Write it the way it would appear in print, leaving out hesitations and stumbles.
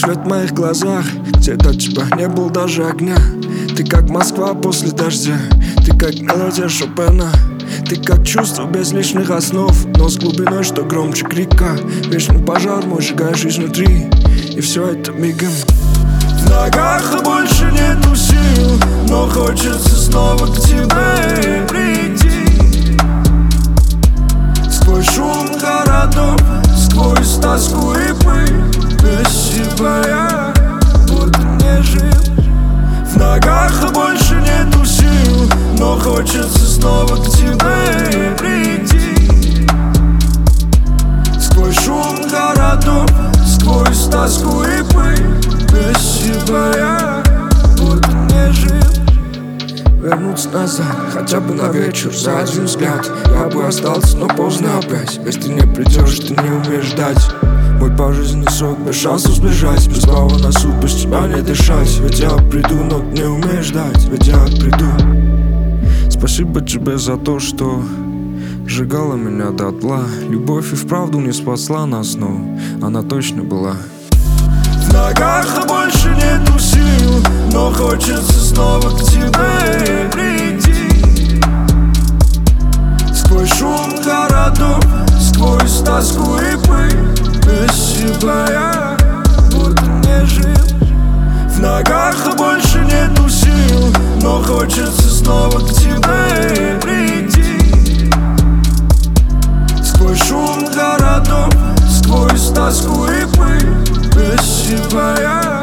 свет в моих глазах, где до тебя не было даже огня. Ты как Москва после дождя, ты как мелодия Шопена. Ты как чувство без лишних основ, но с глубиной, что громче крика. Вечный пожар мой сжигаешь изнутри, и все это мигом. В ногах больше нету сил, но хочется снова к тебе прийти. Сквозь шум городов, сквозь тоску и пыль, без себя я будто не жил. В ногах больше нету сил, но хочется снова к тебе прийти. Сквозь шум городов, сквозь тоску и пыль, без себя я будто не жил. Вернуться назад, хотя бы на вечер, за один взгляд. Я бы остался, но поздно опять. Если ты не придешь, ты не умеешь ждать. Мой пожизненный срок, без шансов сбежать, без права на суд, без тебя не дышать. Ведь я приду, но ты не умеешь ждать. Ведь я приду. Спасибо тебе за то, что сжигала меня дотла. Любовь и вправду не спасла нас, но она точно была. В ногах больше нету сил, но хочется снова к тебе прийти. Сквозь шум городов, сквозь тоску и пыль, без себя я будто не жил. В ногах больше нету сил, но хочется снова к тебе прийти. Сквозь шум городов, сквозь тоску и пыль, без себя я